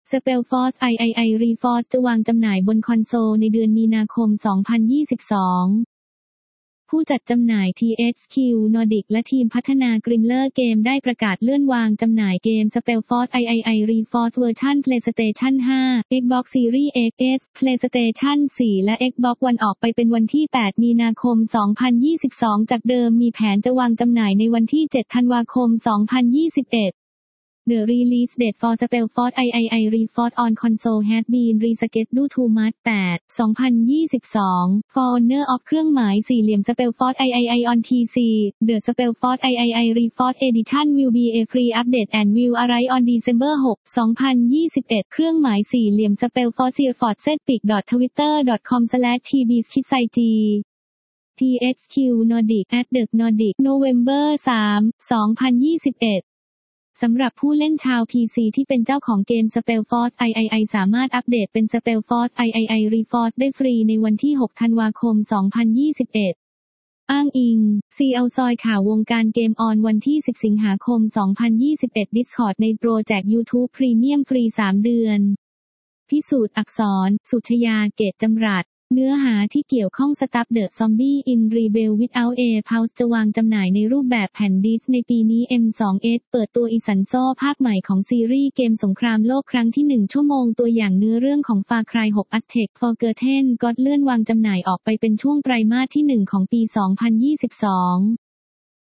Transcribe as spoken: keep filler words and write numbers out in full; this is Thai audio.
Spellforce ไอ ไอ ไอ Reforged จะวางจำหน่ายบนคอนโซลในเดือนมีนาคม สองพันยี่สิบสอง ผู้จัดจำหน่าย ที เอช คิว Nordic และทีมพัฒนา Grimler Game ได้ประกาศเลื่อนวางจำหน่ายเกม Spellforce ไอ ไอ ไอ Reforged เวอร์ชัน PlayStation ห้า Xbox Series X S PlayStation สี่ และ Xbox One ออกไปเป็นวันที่ แปด มีนาคม สองพันยี่สิบสอง จากเดิมมีแผนจะวางจำหน่ายในวันที่ เจ็ด ธันวาคม สองพันยี่สิบเอ็ดThe release date for Spellforce ไอ ไอ ไอ Reforged on console has been rescheduled to March แปด สองพันยี่สิบสอง For owner of เครื่องหมายสี่เหลี่ยม Spellforce ไอ ไอ ไอ on พี ซี The Spellforce ไอ ไอ ไอ Reforged Edition will be a free update and will arrive on December หก สองพันยี่สิบเอ็ด เครื่องหมายสี่เหลี่ยม Spellforce forcepic dot twitter dot com slash t b skizig ที เอช คิว Nordic at the Nordic November สาม สองพันยี่สิบเอ็ดสำหรับผู้เล่นชาว พี ซี ที่เป็นเจ้าของเกม Spellforce ไอ ไอ ไอ สามารถอัปเดตเป็น Spellforce ไอ ไอ ไอ Reforged ได้ฟรีในวันที่ หก ธันวาคม สองพันยี่สิบเอ็ด อ้างอิง ซี แอล ซอยข่าววงการเกมออนวันที่ สิบ สิงหาคม สองพันยี่สิบเอ็ด Discord ในโปรแจก YouTube Premium ฟรี สาม เดือน พิสูจน์อักษร สุชยา เกตจำรัดเนื้อหาที่เกี่ยวข้อง Stop the Zombie in Rebel Without a Pause จะวางจำหน่ายในรูปแบบแผ่นดิสก์ในปีนี้ เอ็ม ทู เอส เปิดตัวอิซันโซภาคใหม่ของซีรีส์เกมสงครามโลกครั้งที่ หนึ่ง ชั่วโมงตัวอย่างเนื้อเรื่องของ Far Cry หก Aztec Forgotten God เลื่อนวางจำหน่ายออกไปเป็นช่วงไตรมาสที่ หนึ่ง ของปี สองพันยี่สิบสอง